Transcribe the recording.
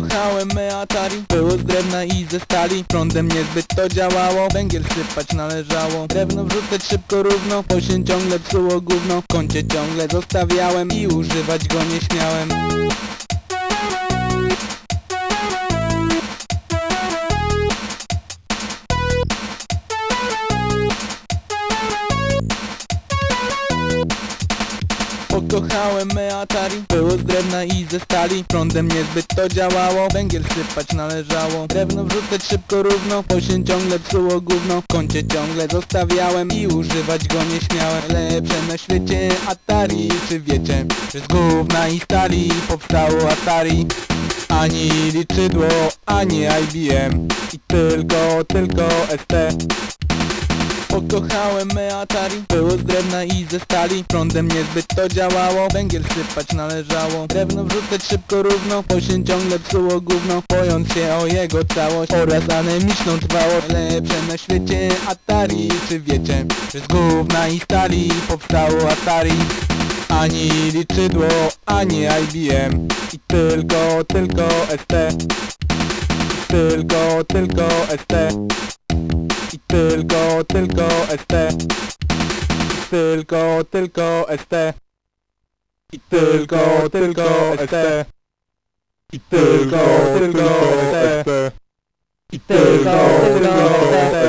Pokochałem me Atari, było z drewna i ze stali. Prądem niezbyt to działało, węgiel sypać należało. Drewno wrzucać szybko równo, bo się ciągle psuło gówno. W kącie ciągle zostawiałem i używać go nie śmiałem. Pokochałem me Atari, było z drewna i ze stali. Prądem niezbyt to działało, węgiel sypać należało. Drewno wrzucać szybko równo, bo się ciągle psuło gówno. W kącie ciągle zostawiałem i używać go nie śmiałem. Lepsze na świecie Atari, czy wiecie, że z gówna i stali powstało Atari? Ani liczydło, ani IBM i tylko ST. Pokochałem me Atari, było z drewna i ze stali. Prądem niezbyt to działało, węgiel sypać należało. Drewno wrzucać szybko równo, bo się ciągle psuło gówno. Bojąc się o jego całość oraz anemiczną trwałość. Lepsze na świecie Atari, czy wiecie, że z gówna i stali powstało Atari? Ani liczydło, ani IBM i tylko ST. Tylko ST. I tylko ST. Tylko ST. I tylko ST. I tylko ST. I tylko ST.